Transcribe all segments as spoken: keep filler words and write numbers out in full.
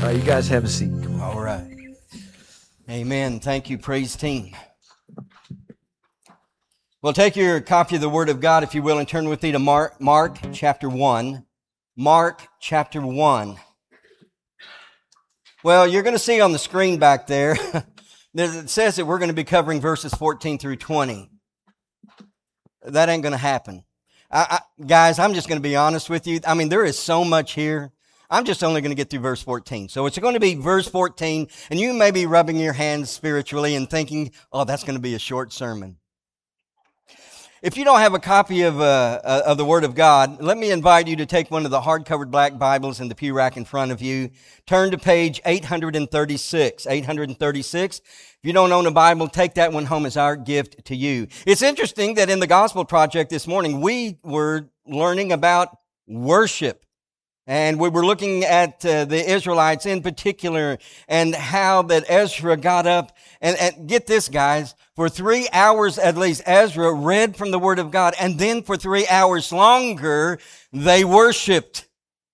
Uh, you guys have a seat. All right. Amen. Thank you, praise team. Well, take your copy of the Word of God, if you will, and turn with me to Mark, Mark chapter one. Mark chapter one. Well, you're going to see on the screen back there, it says that we're going to be covering verses fourteen through twenty. That ain't going to happen. I, I, guys, I'm just going to be honest with you. I mean, there is so much here. I'm just only going to get through verse fourteen. So it's going to be verse fourteen, and you may be rubbing your hands spiritually and thinking, oh, that's going to be a short sermon. If you don't have a copy of, uh, uh, of the Word of God, let me invite you to take one of the hard-covered black Bibles in the pew rack in front of you. Turn to page eight thirty-six. eight thirty-six. If you don't own a Bible, take that one home as our gift to you. It's interesting that in the Gospel Project this morning, we were learning about worship. And we were looking at uh, the Israelites in particular and how that Ezra got up. And, and get this, guys, for three hours at least, Ezra read from the Word of God. And then for three hours longer, they worshiped.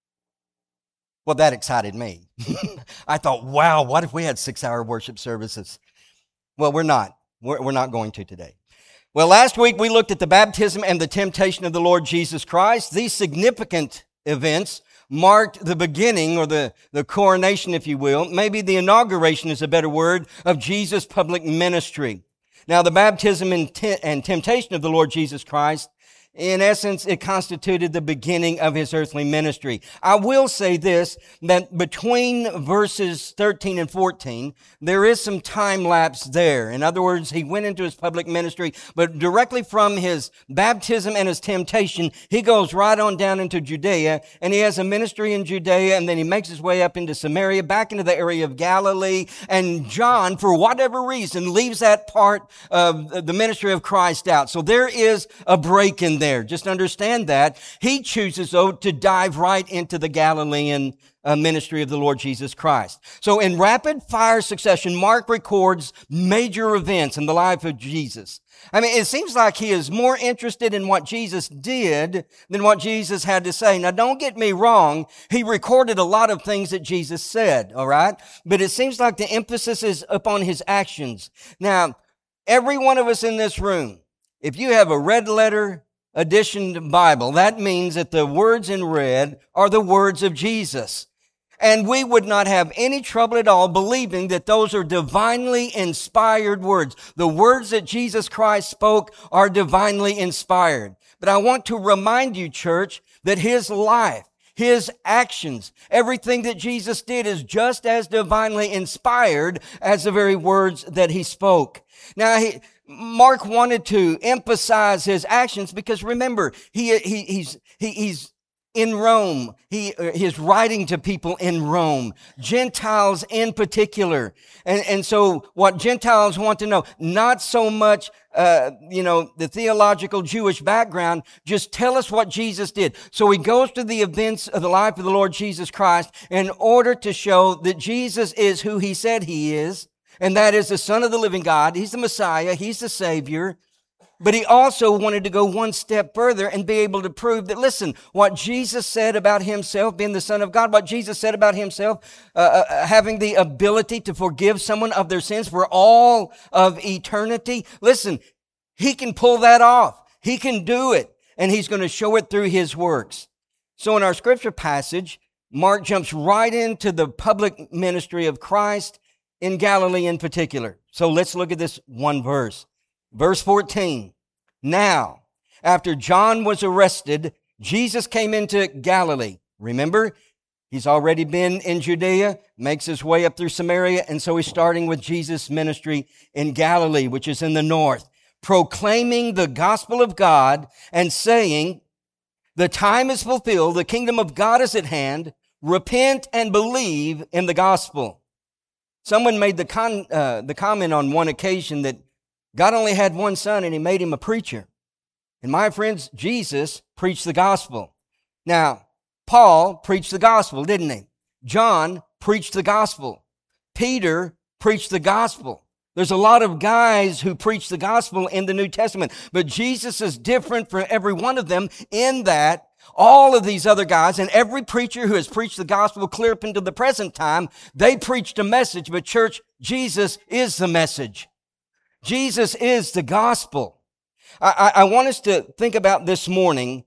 Well, that excited me. I thought, wow, what if we had six-hour worship services? Well, we're not. We're, we're not going to today. Well, last week we looked at the baptism and the temptation of the Lord Jesus Christ. These significant events marked the beginning, or the, the coronation, if you will. Maybe the inauguration is a better word, of Jesus' public ministry. Now, the baptism and, te- and temptation of the Lord Jesus Christ, in essence, it constituted the beginning of his earthly ministry. I will say this, that between verses thirteen and fourteen, there is some time lapse there. In other words, he went into his public ministry, but directly from his baptism and his temptation, he goes right on down into Judea, and he has a ministry in Judea, and then he makes his way up into Samaria, back into the area of Galilee, and John, for whatever reason, leaves that part of the ministry of Christ out. So there is a break in there. Just understand that. He chooses, though, to dive right into the Galilean uh, ministry of the Lord Jesus Christ. So in rapid fire succession, Mark records major events in the life of Jesus. I mean, it seems like he is more interested in what Jesus did than what Jesus had to say. Now, don't get me wrong. He recorded a lot of things that Jesus said, all right? But it seems like the emphasis is upon his actions. Now, every one of us in this room, if you have a red letter edition Bible, that means that the words in red are the words of Jesus. And we would not have any trouble at all believing that those are divinely inspired words. The words that Jesus Christ spoke are divinely inspired. But I want to remind you, church, that his life, his actions, everything that Jesus did is just as divinely inspired as the very words that he spoke. Now, he, Mark wanted to emphasize his actions because remember, he, he, he's, he, he's in Rome. He, he's writing to people in Rome, Gentiles in particular. And, and so what Gentiles want to know, not so much, uh, you know, the theological Jewish background, just tell us what Jesus did. So he goes to the events of the life of the Lord Jesus Christ in order to show that Jesus is who he said he is. And that is the Son of the living God. He's the Messiah. He's the Savior. But he also wanted to go one step further and be able to prove that, listen, what Jesus said about himself, being the Son of God, what Jesus said about himself, uh, uh, having the ability to forgive someone of their sins for all of eternity, listen, he can pull that off. He can do it. And he's going to show it through his works. So in our scripture passage, Mark jumps right into the public ministry of Christ in Galilee in particular. So let's look at this one verse. Verse fourteen. Now, after John was arrested, Jesus came into Galilee. Remember, he's already been in Judea, makes his way up through Samaria, and so he's starting with Jesus' ministry in Galilee, which is in the north, proclaiming the gospel of God and saying, the time is fulfilled, the kingdom of God is at hand, repent and believe in the gospel. Someone made the, con, uh, the comment on one occasion that God only had one son and he made him a preacher. And my friends, Jesus preached the gospel. Now, Paul preached the gospel, didn't he? John preached the gospel. Peter preached the gospel. There's a lot of guys who preach the gospel in the New Testament, but Jesus is different for every one of them in that All of these other guys and every preacher who has preached the gospel clear up into the present time, they preached a message, but church, Jesus is the message. Jesus is the gospel. I, I, I want us to think about this morning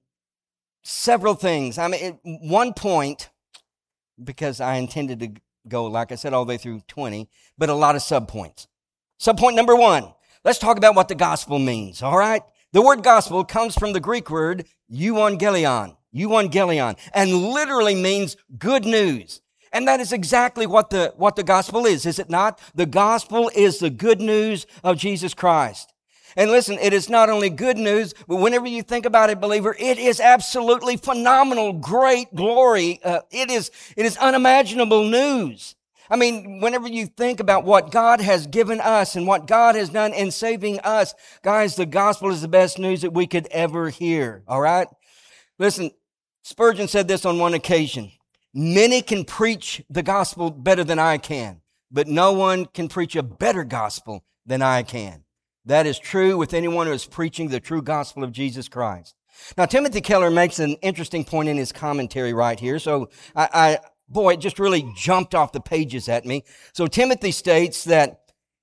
several things. I mean, at one point, because I intended to go, like I said, all the way through twenty, but a lot of subpoints. Subpoint number one, let's talk about what the gospel means, all right? The word gospel comes from the Greek word euangelion, euangelion, and literally means good news. And that is exactly what the, what the gospel is, is it not? The gospel is the good news of Jesus Christ. And listen, it is not only good news, but whenever you think about it, believer, it is absolutely phenomenal, great glory. Uh, it is, it is unimaginable news. I mean, whenever you think about what God has given us and what God has done in saving us, guys, the gospel is the best news that we could ever hear, all right? Listen, Spurgeon said this on one occasion. Many can preach the gospel better than I can, but no one can preach a better gospel than I can. That is true with anyone who is preaching the true gospel of Jesus Christ. Now, Timothy Keller makes an interesting point in his commentary right here. So, I, I boy, it just really jumped off the pages at me. So, Timothy states that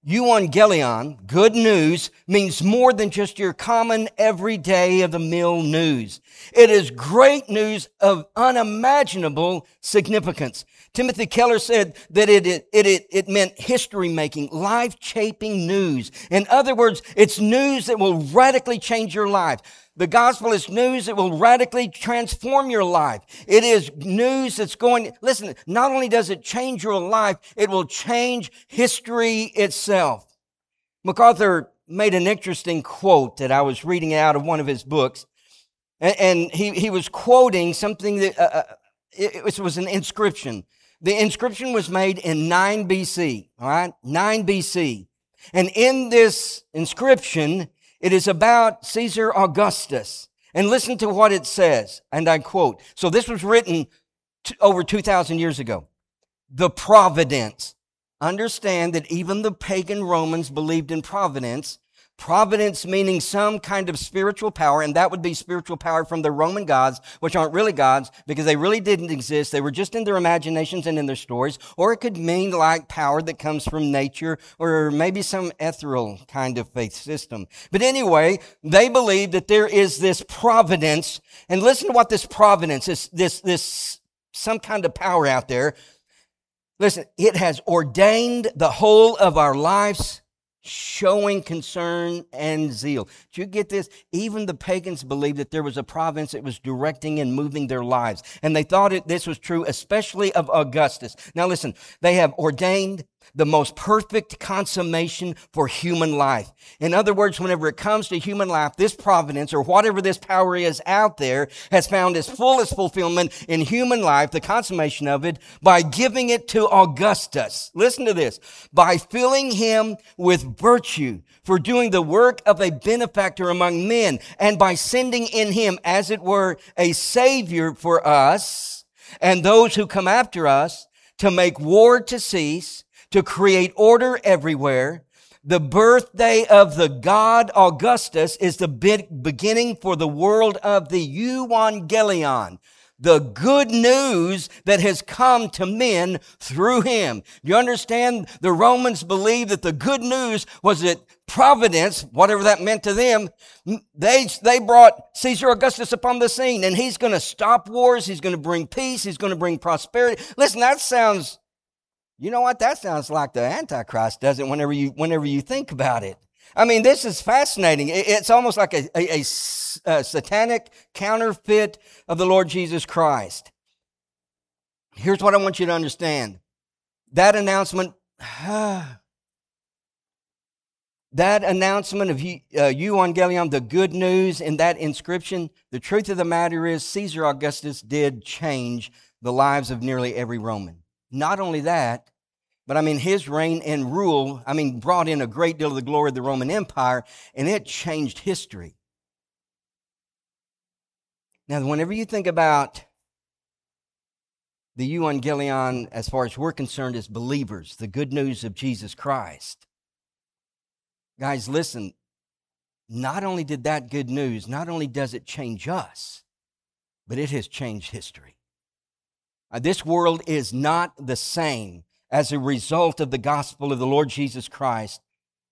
euangelion, good news, means more than just your common everyday of the mill news. It is great news of unimaginable significance. Timothy Keller said that it, it, it, it meant history-making, life-shaping news. In other words, it's news that will radically change your life. The gospel is news that will radically transform your life. It is news that's going, listen, not only does it change your life, it will change history itself. MacArthur made an interesting quote that I was reading out of one of his books. And, and he, he was quoting something that, uh, it, it was an inscription. The inscription was made in nine B C, all right? nine B C. And in this inscription, it is about Caesar Augustus. And listen to what it says, and I quote. So this was written t- over two thousand years ago. The providence. Understand that even the pagan Romans believed in providence. Providence meaning some kind of spiritual power, and that would be spiritual power from the Roman gods, which aren't really gods because they really didn't exist. They were just in their imaginations and in their stories. Or it could mean like power that comes from nature or maybe some ethereal kind of faith system. But anyway, they believe that there is this providence, and listen to what this providence is, this, this some kind of power out there. Listen, it has ordained the whole of our lives, showing concern and zeal. Do you get this? Even the pagans believed that there was a providence that was directing and moving their lives. And they thought it, this was true, especially of Augustus. Now listen, they have ordained the most perfect consummation for human life. In other words, whenever it comes to human life, this providence or whatever this power is out there has found its fullest fulfillment in human life, the consummation of it, by giving it to Augustus. Listen to this. By filling him with virtue for doing the work of a benefactor among men, and by sending in him, as it were, a savior for us and those who come after us, to make war to cease, to create order everywhere. The birthday of the god Augustus is the beginning for the world of the euangelion, the good news that has come to men through him. You understand? The Romans believed that the good news was that providence, whatever that meant to them, they, they brought Caesar Augustus upon the scene, and he's going to stop wars. He's going to bring peace. He's going to bring prosperity. Listen, that sounds You know what? That sounds like the Antichrist, doesn't it, whenever you, whenever you think about it. I mean, this is fascinating. It's almost like a, a, a, a satanic counterfeit of the Lord Jesus Christ. Here's what I want you to understand. That announcement, that announcement of uh, euangelion, the good news in that inscription, the truth of the matter is Caesar Augustus did change the lives of nearly every Roman. Not only that, but I mean, his reign and rule, I mean, brought in a great deal of the glory of the Roman Empire, and it changed history. Now, whenever you think about the euangelion, as far as we're concerned as believers, the good news of Jesus Christ, guys, listen, not only did that good news, not only does it change us, but it has changed history. Uh, this world is not the same as a result of the gospel of the Lord Jesus Christ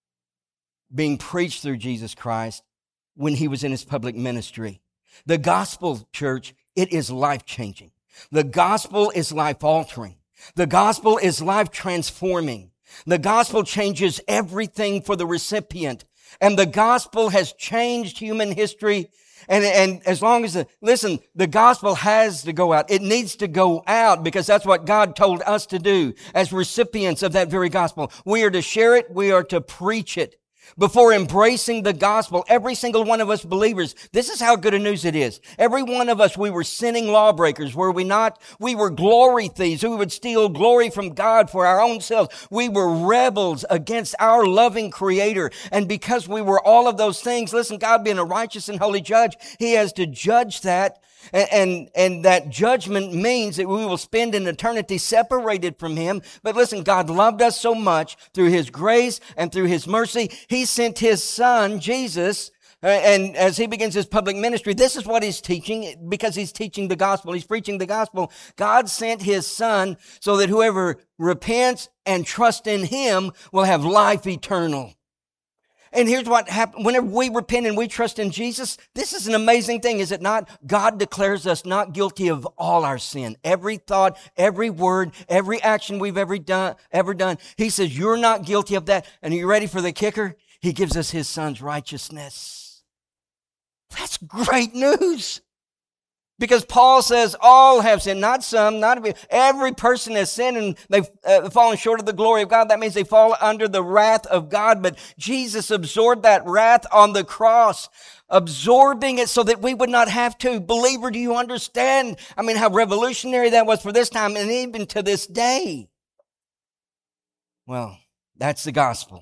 being preached through Jesus Christ when he was in his public ministry. The gospel, church, it is life-changing. The gospel is life-altering. The gospel is life-transforming. The gospel changes everything for the recipient. And the gospel has changed human history. And, and as long as, the, listen, the gospel has to go out. It needs to go out because that's what God told us to do as recipients of that very gospel. We are to share it. We are to preach it. Before embracing the gospel, every single one of us believers, this is how good a news it is. Every one of us, we were sinning lawbreakers, were we not? We were glory thieves. We would steal glory from God for our own selves. We were rebels against our loving Creator. And because we were all of those things, listen, God being a righteous and holy judge, He has to judge that. And, and, and that judgment means that we will spend an eternity separated from Him. But listen, God loved us so much through His grace and through His mercy. He sent His Son, Jesus, uh, and as He begins His public ministry, this is what He's teaching because He's teaching the gospel. He's preaching the gospel. God sent His Son so that whoever repents and trusts in Him will have life eternal. And here's what happens. Whenever we repent and we trust in Jesus, this is an amazing thing, is it not? God declares us not guilty of all our sin. Every thought, every word, every action we've ever done, ever done. He says, you're not guilty of that. And are you ready for the kicker? He gives us His Son's righteousness. That's great news. Because Paul says all have sinned, not some, not every person has sinned and they've uh, fallen short of the glory of God. That means they fall under the wrath of God. But Jesus absorbed that wrath on the cross, absorbing it so that we would not have to. Believer, do you understand? I mean, how revolutionary that was for this time and even to this day. Well, that's the gospel.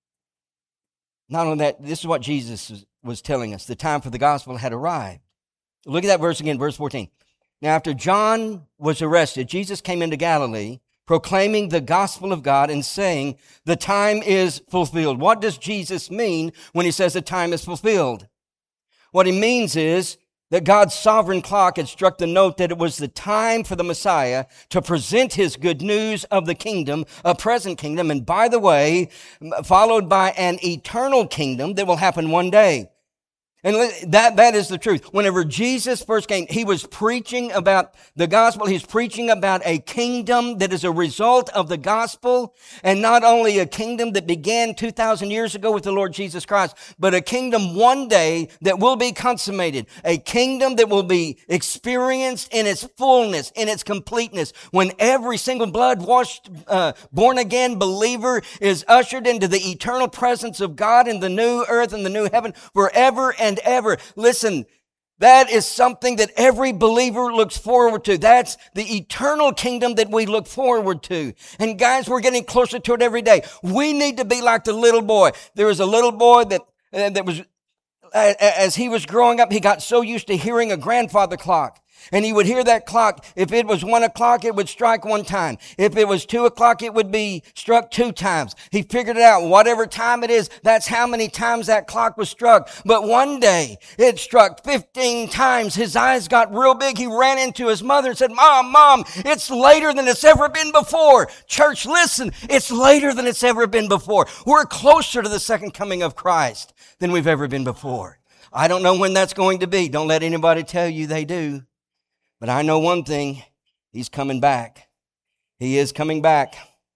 Not only that, this is what Jesus was telling us. The time for the gospel had arrived. Look at that verse again, verse fourteen. Now, after John was arrested, Jesus came into Galilee, proclaiming the gospel of God and saying, the time is fulfilled. What does Jesus mean when He says the time is fulfilled? What He means is that God's sovereign clock had struck the note that it was the time for the Messiah to present His good news of the kingdom, a present kingdom, and by the way, followed by an eternal kingdom that will happen one day. And that, that is the truth. Whenever Jesus first came, He was preaching about the gospel. He's preaching about a kingdom that is a result of the gospel. And not only a kingdom that began two thousand years ago with the Lord Jesus Christ, but a kingdom one day that will be consummated. A kingdom that will be experienced in its fullness, in its completeness. When every single blood-washed, uh, born-again believer is ushered into the eternal presence of God in the new earth and the new heaven forever and ever. Listen, that is something that every believer looks forward to. That's the eternal kingdom that we look forward to. And guys, we're getting closer to it every day. We need to be like the little boy. There was a little boy that, uh, that was, uh, as he was growing up, he got so used to hearing a grandfather clock. And he would hear that clock. If it was one o'clock, it would strike one time. If it was two o'clock, it would be struck two times. He figured it out. Whatever time it is, that's how many times that clock was struck. But one day, it struck fifteen times. His eyes got real big. He ran into his mother and said, Mom, Mom, it's later than it's ever been before. Church, listen, it's later than it's ever been before. We're closer to the second coming of Christ than we've ever been before. I don't know when that's going to be. Don't let anybody tell you they do. But I know one thing, He's coming back. He is coming back.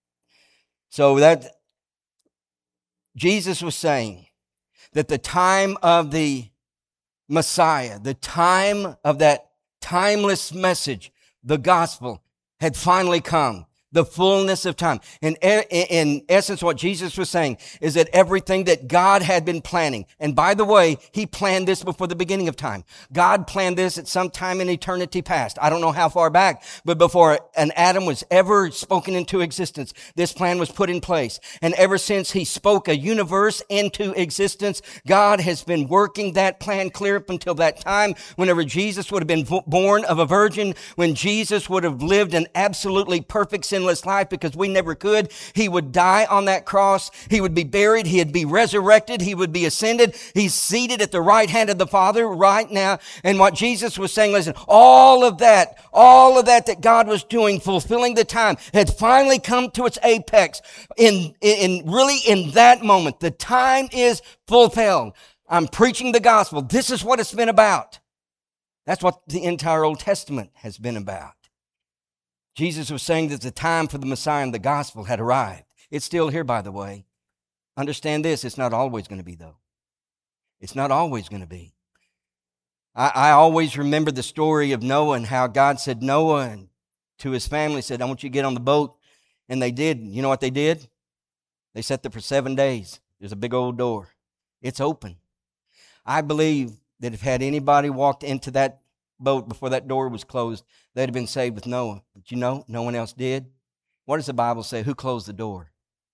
So that Jesus was saying that the time of the Messiah, the time of that timeless message, the gospel, had finally come. The fullness of time. In, in essence, what Jesus was saying is that everything that God had been planning, and by the way, He planned this before the beginning of time. God planned this at some time in eternity past. I don't know how far back, but before an atom was ever spoken into existence, this plan was put in place. And ever since He spoke a universe into existence, God has been working that plan clear up until that time, whenever Jesus would have been born of a virgin, when Jesus would have lived an absolutely perfect sin sinless life because we never could. He would die on that cross. He would be buried. He'd be resurrected. He would be ascended. He's seated at the right hand of the Father right now. And what Jesus was saying, listen, all of that, all of that that God was doing, fulfilling the time, had finally come to its apex. In, in really in that moment, the time is fulfilled. I'm preaching the gospel. This is what it's been about. That's what the entire Old Testament has been about. Jesus was saying that the time for the Messiah and the gospel had arrived. It's still here, by the way. Understand this, it's not always going to be, though. It's not always going to be. I, I always remember the story of Noah and how God said Noah and to his family, said, I want you to get on the boat. And they did. You know what they did? They sat there for seven days. There's a big old door. It's open. I believe that if had anybody walked into that boat before that door was closed, they'd have been saved with Noah. But you know, no one else did. What does the Bible say? Who closed the door?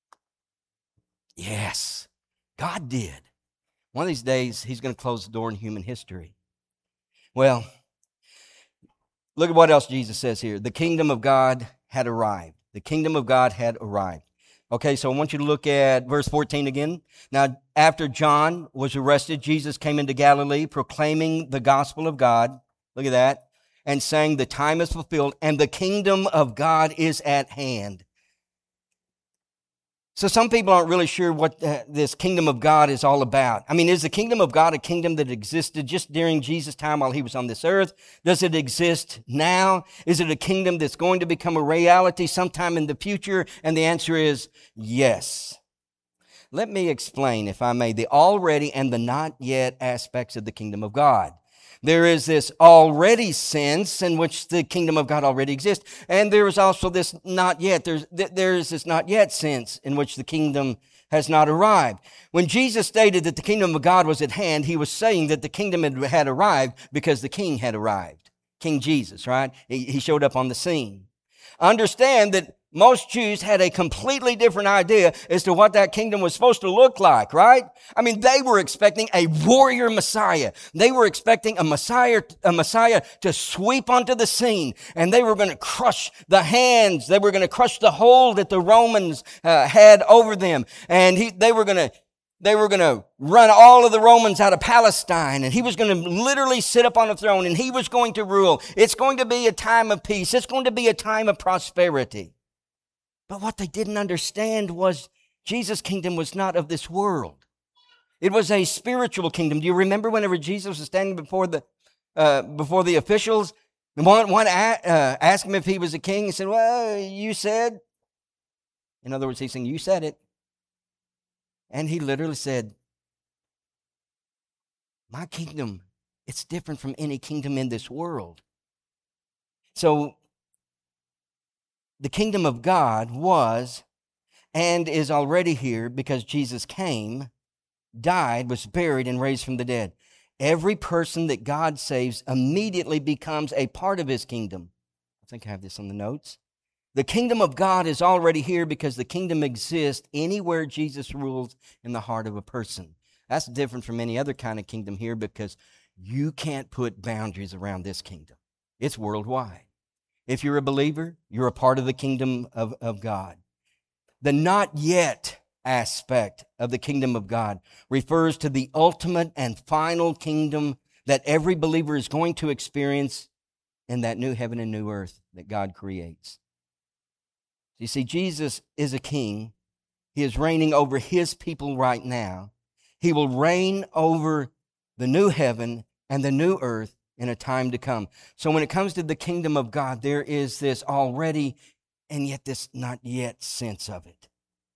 Yes, God did. One of these days, he's going to close the door in human history. Well, look at what else Jesus says here. The kingdom of God had arrived. The kingdom of God had arrived. Okay, so I want you to look at verse fourteen again. Now, after John was arrested, Jesus came into Galilee proclaiming the gospel of God. Look at that. And saying the time is fulfilled and the kingdom of God is at hand. So some people aren't really sure what uh, this kingdom of God is all about. I mean, is the kingdom of God a kingdom that existed just during Jesus' time while he was on this earth? Does it exist now? Is it a kingdom that's going to become a reality sometime in the future? And the answer is yes. Let me explain, if I may, the already and the not yet aspects of the kingdom of God. There is this already sense in which the kingdom of God already exists. And there is also this not yet. There's, there is this not yet sense in which the kingdom has not arrived. When Jesus stated that the kingdom of God was at hand, he was saying that the kingdom had arrived because the king had arrived. King Jesus, right? He showed up on the scene. Understand that most Jews had a completely different idea as to what that kingdom was supposed to look like, right? I mean, they were expecting a warrior Messiah. They were expecting a Messiah, a Messiah to sweep onto the scene, and they were going to crush the hands. They were going to crush the hold that the Romans uh, had over them, and he, they were going to They were going to run all of the Romans out of Palestine, and he was going to literally sit up on a throne, and he was going to rule. It's going to be a time of peace. It's going to be a time of prosperity. But what they didn't understand was Jesus' kingdom was not of this world. It was a spiritual kingdom. Do you remember whenever Jesus was standing before the uh, before the officials, and one, one uh, asked him if he was a king? He said, well, you said. In other words, he's saying, you said it. And he literally said, my kingdom, it's different from any kingdom in this world. So the kingdom of God was and is already here because Jesus came, died, was buried, and raised from the dead. Every person that God saves immediately becomes a part of his kingdom. I think I have this on the notes. The kingdom of God is already here because the kingdom exists anywhere Jesus rules in the heart of a person. That's different from any other kind of kingdom here because you can't put boundaries around this kingdom. It's worldwide. If you're a believer, you're a part of the kingdom of, of God. The not yet aspect of the kingdom of God refers to the ultimate and final kingdom that every believer is going to experience in that new heaven and new earth that God creates. You see, Jesus is a king. He is reigning over his people right now. He will reign over the new heaven and the new earth in a time to come. So when it comes to the kingdom of God, there is this already and yet this not yet sense of it.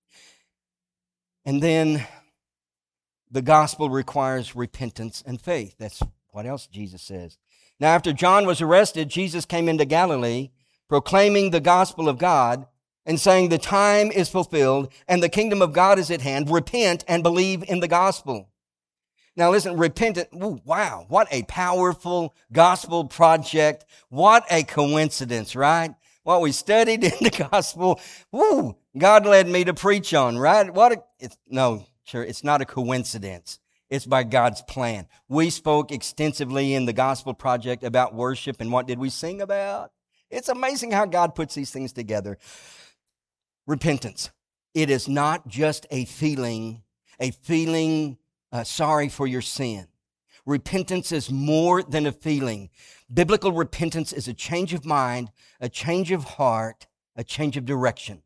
And then the gospel requires repentance and faith. That's what else Jesus says. Now, after John was arrested, Jesus came into Galilee proclaiming the gospel of God and saying the time is fulfilled and the kingdom of God is at hand. Repent and believe in the gospel. Now listen, repentance, ooh, wow, what a powerful gospel project. What a coincidence, right? What we studied in the gospel, woo, God led me to preach on, right? What a, it's, no, sure, it's not a coincidence. It's by God's plan. We spoke extensively in the gospel project about worship, and what did we sing about? It's amazing how God puts these things together. Repentance. It is not just a feeling, a feeling uh, sorry for your sin. Repentance is more than a feeling. Biblical repentance is a change of mind, a change of heart, a change of direction.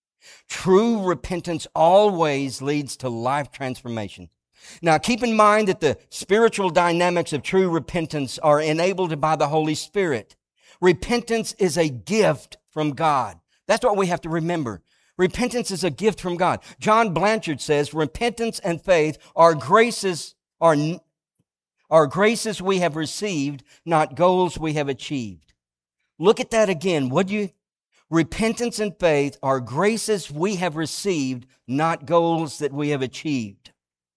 True repentance always leads to life transformation. Now, keep in mind that the spiritual dynamics of true repentance are enabled by the Holy Spirit. Repentance is a gift from God. That's what we have to remember. Repentance is a gift from God. John Blanchard says, repentance and faith are graces, are, are graces we have received, not goals we have achieved. Look at that again. Would you? Repentance and faith are graces we have received, not goals that we have achieved.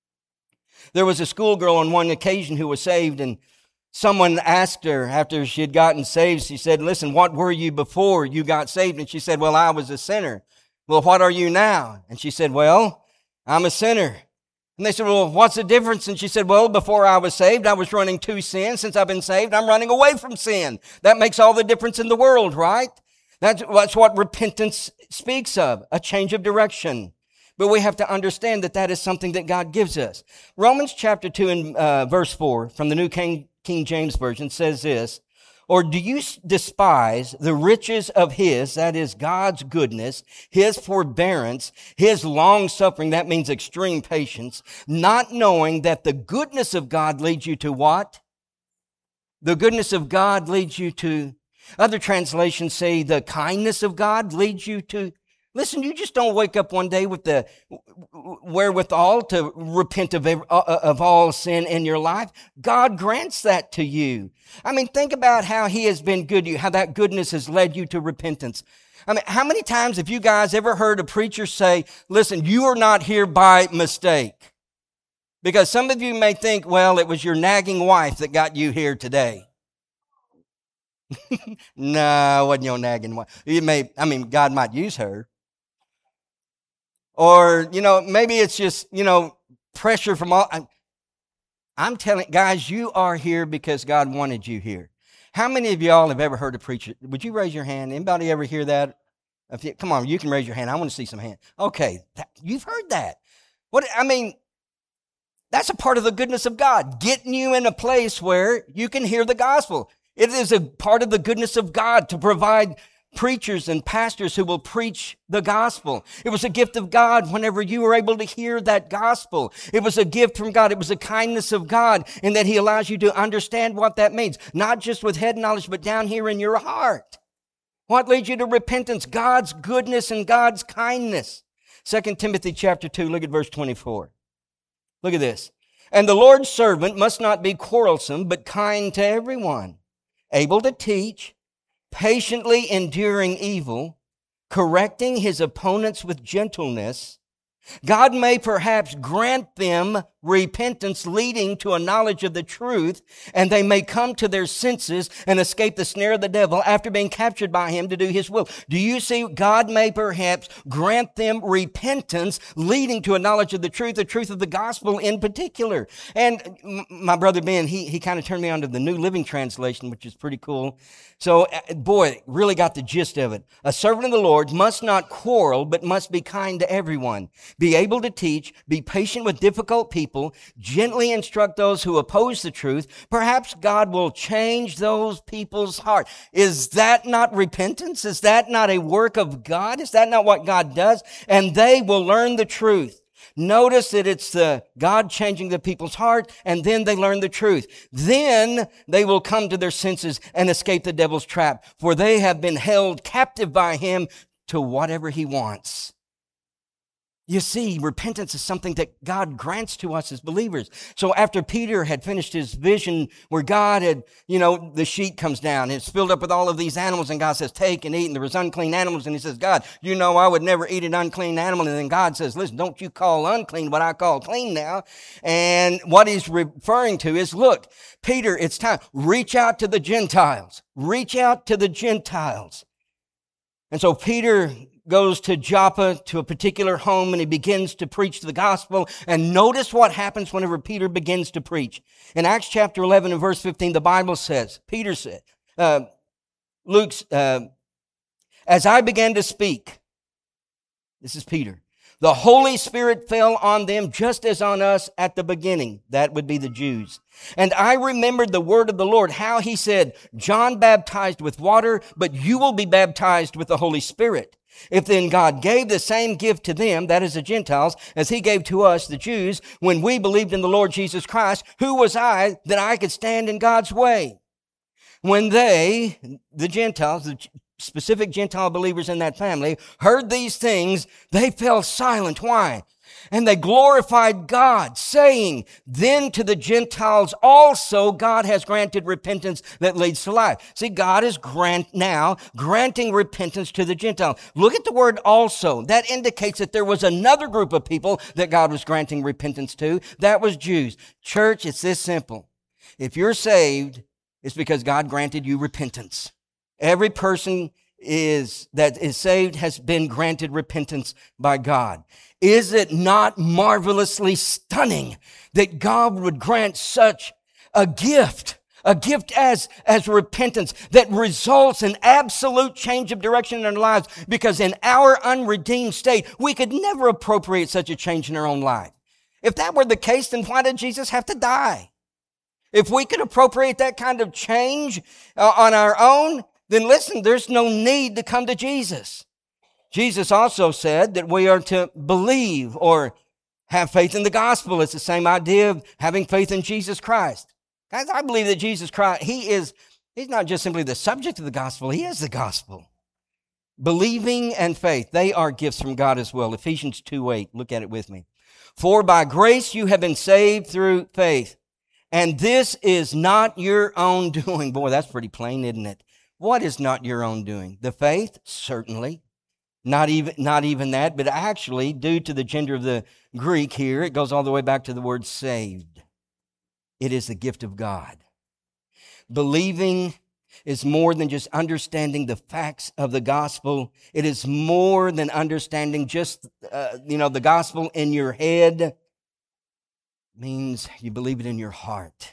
There was a schoolgirl on one occasion who was saved, and someone asked her after she had gotten saved, she said, listen, what were you before you got saved? And she said, well, I was a sinner. Well, what are you now? And she said, well, I'm a sinner. And they said, well, what's the difference? And she said, well, before I was saved, I was running to sin. Since I've been saved, I'm running away from sin. That makes all the difference in the world, right? That's, that's what repentance speaks of, a change of direction. But we have to understand that that is something that God gives us. Romans chapter two and uh, verse four from the New King, King James Version says this, or do you despise the riches of His, that is God's goodness, His forbearance, His long-suffering, that means extreme patience, not knowing that the goodness of God leads you to what? The goodness of God leads you to, other translations say the kindness of God leads you to. Listen, you just don't wake up one day with the wherewithal to repent of, of all sin in your life. God grants that to you. I mean, think about how He has been good to you, how that goodness has led you to repentance. I mean, how many times have you guys ever heard a preacher say, listen, you are not here by mistake? Because some of you may think, well, it was your nagging wife that got you here today. No, it wasn't your nagging wife. You may, I mean, God might use her. Or, you know, maybe it's just, you know, pressure from all. I'm, I'm telling, guys, you are here because God wanted you here. How many of y'all have ever heard a preacher? Would you raise your hand? Anybody ever hear that? If you, come on, you can raise your hand. I want to see some hands. Okay, that, you've heard that. What I mean, that's a part of the goodness of God, getting you in a place where you can hear the gospel. It is a part of the goodness of God to provide preachers and pastors who will preach the gospel. It was a gift of God whenever you were able to hear that gospel. It was a gift from God. It was a kindness of God in that He allows you to understand what that means, not just with head knowledge, but down here in your heart. What leads you to repentance? God's goodness and God's kindness. Second Timothy chapter two, look at verse twenty-four. Look at this. And the Lord's servant must not be quarrelsome, but kind to everyone, able to teach, patiently enduring evil, correcting his opponents with gentleness. God may perhaps grant them repentance leading to a knowledge of the truth, and they may come to their senses and escape the snare of the devil after being captured by him to do his will. Do you see? God may perhaps grant them repentance leading to a knowledge of the truth, the truth of the gospel in particular. And my brother Ben, he, he kind of turned me on to the New Living Translation, which is pretty cool. So, boy, really got the gist of it. A servant of the Lord must not quarrel, but must be kind to everyone, be able to teach, be patient with difficult people, gently instruct those who oppose the truth. Perhaps God will change those people's heart. Is that not repentance? Is that not a work of God? Is that not what God does? And they will learn the truth. Notice that it's the God changing the people's heart, and then they learn the truth. Then they will come to their senses and escape the devil's trap, for they have been held captive by him to whatever he wants. You see, repentance is something that God grants to us as believers. So after Peter had finished his vision where God had, you know, the sheet comes down, it's filled up with all of these animals, and God says, take and eat, and there was unclean animals, and he says, God, you know I would never eat an unclean animal. And then God says, listen, don't you call unclean what I call clean now. And what he's referring to is, look, Peter, it's time. Reach out to the Gentiles. Reach out to the Gentiles. And so Peter goes to Joppa, to a particular home, and he begins to preach the gospel. And notice what happens whenever Peter begins to preach. In Acts chapter eleven and verse fifteen, the Bible says, Peter said, uh, Luke's, uh, as I began to speak, this is Peter, the Holy Spirit fell on them just as on us at the beginning. That would be the Jews. And I remembered the word of the Lord, how he said, John baptized with water, but you will be baptized with the Holy Spirit. If then God gave the same gift to them, that is the Gentiles, as he gave to us, the Jews, when we believed in the Lord Jesus Christ, who was I that I could stand in God's way? When they, the Gentiles, the specific Gentile believers in that family, heard these things, they fell silent. Why? And they glorified God, saying, then to the Gentiles also God has granted repentance that leads to life. See, God is grant now granting repentance to the Gentiles. Look at the word also. That indicates that there was another group of people that God was granting repentance to. That was Jews. Church, it's this simple. If you're saved, it's because God granted you repentance. Every person is that is saved has been granted repentance by God. Is it not marvelously stunning that God would grant such a gift, a gift as, as repentance that results in absolute change of direction in our lives? Because in our unredeemed state, we could never appropriate such a change in our own life. If that were the case, then why did Jesus have to die? If we could appropriate that kind of change uh, on our own, then listen, there's no need to come to Jesus. Jesus also said that we are to believe or have faith in the gospel. It's the same idea of having faith in Jesus Christ. Guys, I believe that Jesus Christ, he is, he's not just simply the subject of the gospel, he is the gospel. Believing and faith, they are gifts from God as well. Ephesians two eight, look at it with me. For by grace you have been saved through faith. And this is not your own doing. Boy, that's pretty plain, isn't it? What is not your own doing? The faith, certainly. Not even, not even that, but actually, due to the gender of the Greek here, it goes all the way back to the word saved. It is the gift of God. Believing is more than just understanding the facts of the gospel. It is more than understanding just, uh, you know, the gospel in your head. It means you believe it in your heart.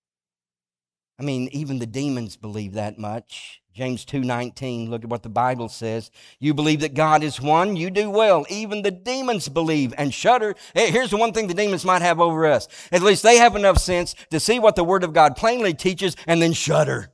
I mean, even the demons believe that much. James two nineteen, look at what the Bible says. You believe that God is one, you do well. Even the demons believe and shudder. Hey, here's the one thing the demons might have over us. At least they have enough sense to see what the Word of God plainly teaches and then shudder.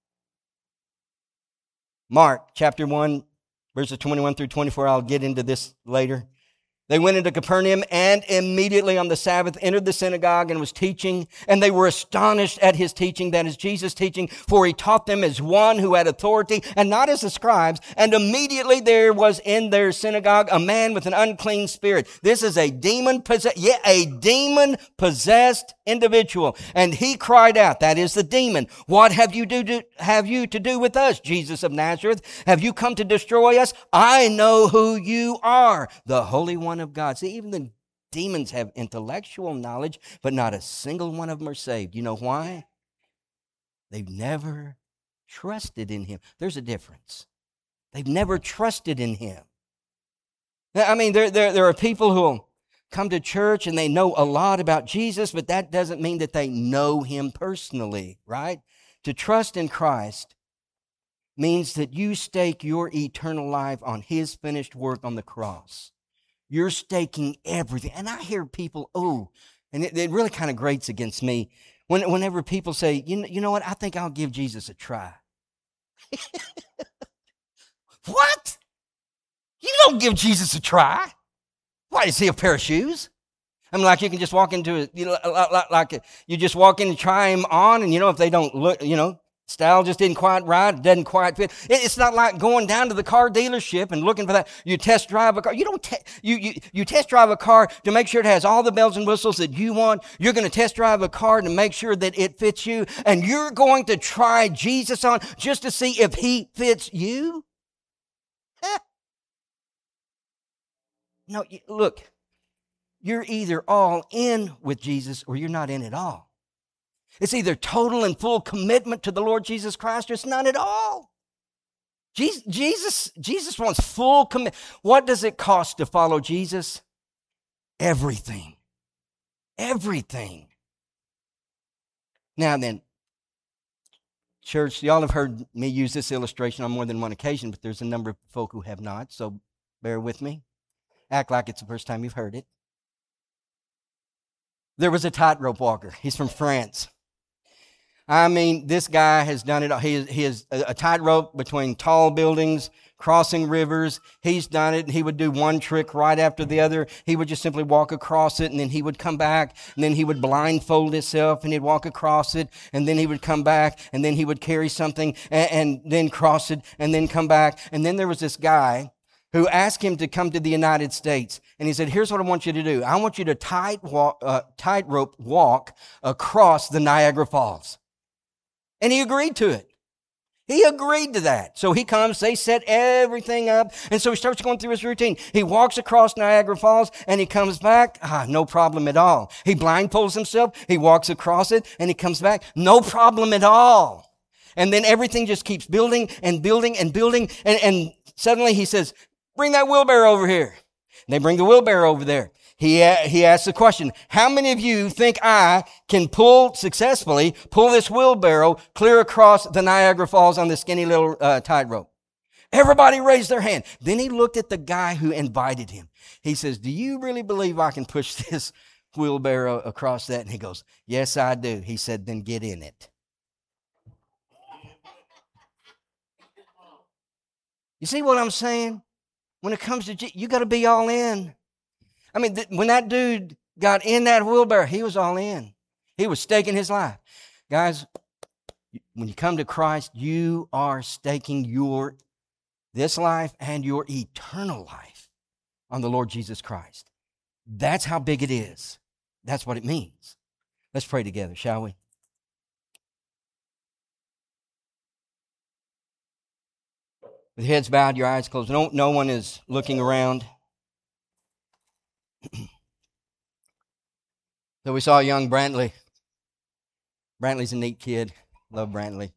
Mark chapter one, verses twenty-one through twenty-four. I'll get into this later. They went into Capernaum and immediately on the Sabbath entered the synagogue and was teaching. And they were astonished at his teaching, that is Jesus' teaching, for he taught them as one who had authority and not as the scribes. And immediately there was in their synagogue a man with an unclean spirit. This is a demon possessed, yeah, a demon possessed individual. And he cried out, that is the demon, what have you do to, have you to do with us, Jesus of Nazareth? Have you come to destroy us? I know who you are, the Holy One of God. See, even the demons have intellectual knowledge, but not a single one of them are saved. You know why? They've never trusted in him. There's a difference. They've never trusted in him. I mean, there, there, there are people who come to church and they know a lot about Jesus, but that doesn't mean that they know him personally, right? To trust in Christ means that you stake your eternal life on his finished work on the cross. You're staking everything. And I hear people, oh, and it, it really kind of grates against me when, whenever people say, you know, you know what, I think I'll give Jesus a try. What? You don't give Jesus a try. Why, is he a pair of shoes? I mean, like you can just walk into it, you know, like, like you just walk in and try him on, and you know, if they don't look, you know, style just didn't quite right, it doesn't quite fit. It's not like going down to the car dealership and looking for that. You test drive a car. You don't te- you, you you test drive a car to make sure it has all the bells and whistles that you want. You're going to test drive a car to make sure that it fits you, and you're going to try Jesus on just to see if he fits you. No, look, you're either all in with Jesus or you're not in at all. It's either total and full commitment to the Lord Jesus Christ or it's none at all. Jesus, Jesus, Jesus wants full commitment. What does it cost to follow Jesus? Everything. Everything. Now then, Church, y'all have heard me use this illustration on more than one occasion, but there's a number of folk who have not, so bear with me. Act like it's the first time you've heard it. There was a tightrope walker. He's from France. I mean, this guy has done it. He is, he is a, a tightrope between tall buildings, crossing rivers. He's done it. He would do one trick right after the other. He would just simply walk across it, and then he would come back, and then he would blindfold himself, and he'd walk across it, and then he would come back, and then he would carry something, and, and then cross it, and then come back. And then there was this guy who asked him to come to the United States. And he said, here's what I want you to do. I want you to tight walk, uh, tightrope walk across the Niagara Falls. And he agreed to it. He agreed to that. So he comes, they set everything up, and so he starts going through his routine. He walks across Niagara Falls, and he comes back, ah, no problem at all. He blindfolds himself, he walks across it, and he comes back, no problem at all. And then everything just keeps building and building and building, and, and suddenly he says, bring that wheelbarrow over here. And they bring the wheelbarrow over there. He, he asks the question, how many of you think I can pull successfully, pull this wheelbarrow clear across the Niagara Falls on this skinny little uh, tightrope? Everybody raised their hand. Then he looked at the guy who invited him. He says, do you really believe I can push this wheelbarrow across that? And he goes, yes, I do. He said, then get in it. You see what I'm saying? When it comes to, G- you got to be all in. I mean, th- when that dude got in that wheelbarrow, he was all in. He was staking his life. Guys, when you come to Christ, you are staking your, this life and your eternal life on the Lord Jesus Christ. That's how big it is. That's what it means. Let's pray together, shall we? With heads bowed, your eyes closed. No, no one is looking around. So we saw young Brantley. Brantley's a neat kid. Love Brantley.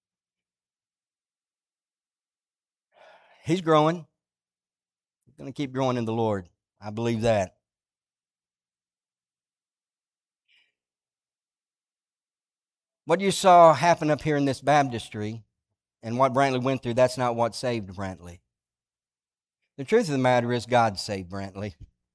He's growing. He's going to keep growing in the Lord. I believe that. What you saw happen up here in this baptistry and what Brantley went through, that's not what saved Brantley. The truth of the matter is God saved Brantley.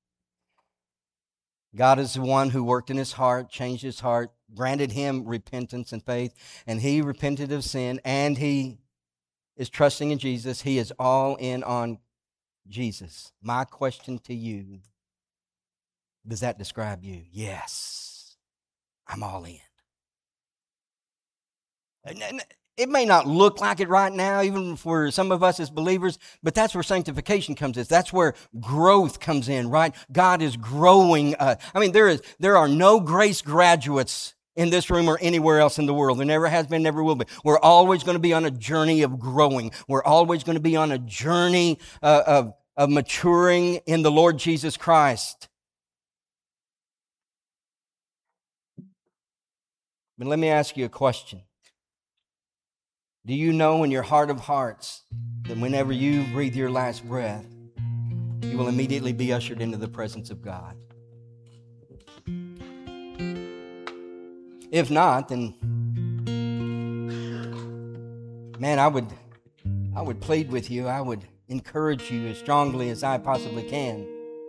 God is the one who worked in his heart, changed his heart, granted him repentance and faith, and he repented of sin, and he is trusting in Jesus. He is all in on Jesus. My question to you, does that describe you? Yes, I'm all in. It may not look like it right now, even for some of us as believers, but that's where sanctification comes in. That's where growth comes in, right? God is growing. Uh, I mean, there is there are no grace graduates in this room or anywhere else in the world. There never has been, never will be. We're always going to be on a journey of growing. We're always going to be on a journey uh, of, of maturing in the Lord Jesus Christ. But let me ask you a question. Do you know in your heart of hearts that whenever you breathe your last breath, you will immediately be ushered into the presence of God? If not, then, man, I would, I would plead with you. I would encourage you as strongly as I possibly can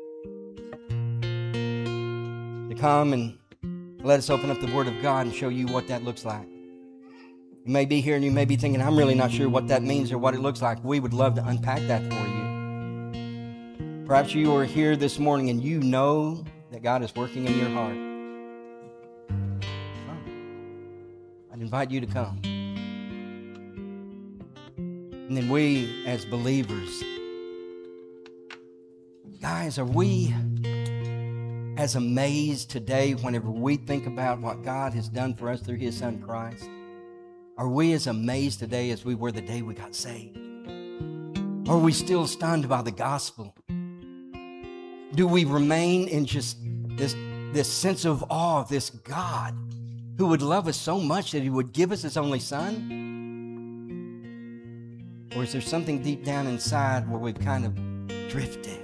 to come and let us open up the Word of God and show you what that looks like. You may be here and you may be thinking, I'm really not sure what that means or what it looks like. We would love to unpack that for you. Perhaps you are here this morning and you know that God is working in your heart. Come. I'd invite you to come. And then we as believers, guys, are we as amazed today whenever we think about what God has done for us through His Son Christ? Are we as amazed today as we were the day we got saved? Are we still stunned by the gospel? Do we remain in just this, this sense of awe of this God who would love us so much that He would give us His only Son? Or is there something deep down inside where we've kind of drifted?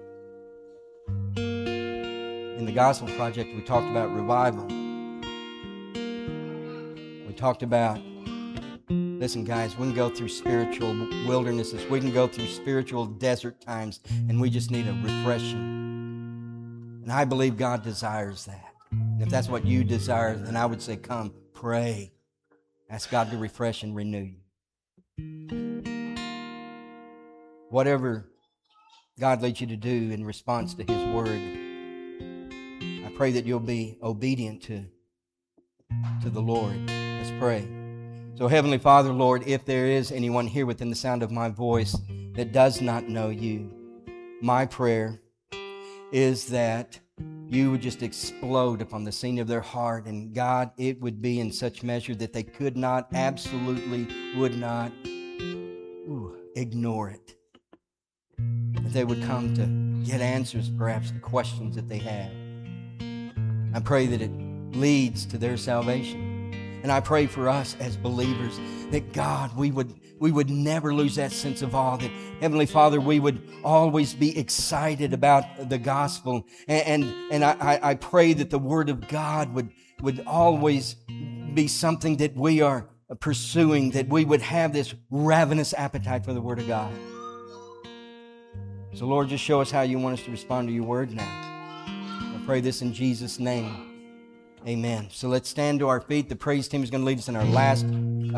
In the Gospel Project, we talked about revival. We talked about Listen, guys, we can go through spiritual wildernesses. We can go through spiritual desert times, and we just need a refreshing. And I believe God desires that. And if that's what you desire, then I would say, come, pray. Ask God to refresh and renew you. Whatever God leads you to do in response to His Word, I pray that you'll be obedient to, to the Lord. Let's pray. So, Heavenly Father, Lord, if there is anyone here within the sound of my voice that does not know you, my prayer is that you would just explode upon the scene of their heart, and God, it would be in such measure that they could not, absolutely would not ooh, ignore it. That they would come to get answers, perhaps, to questions that they have. I pray that it leads to their salvation. And I pray for us as believers that, God, we would we would never lose that sense of awe, that, Heavenly Father, we would always be excited about the gospel. And, and, and I, I pray that the Word of God would, would always be something that we are pursuing, that we would have this ravenous appetite for the Word of God. So, Lord, just show us how you want us to respond to your Word now. I pray this in Jesus' name. Amen. So let's stand to our feet. The praise team is going to lead us in our last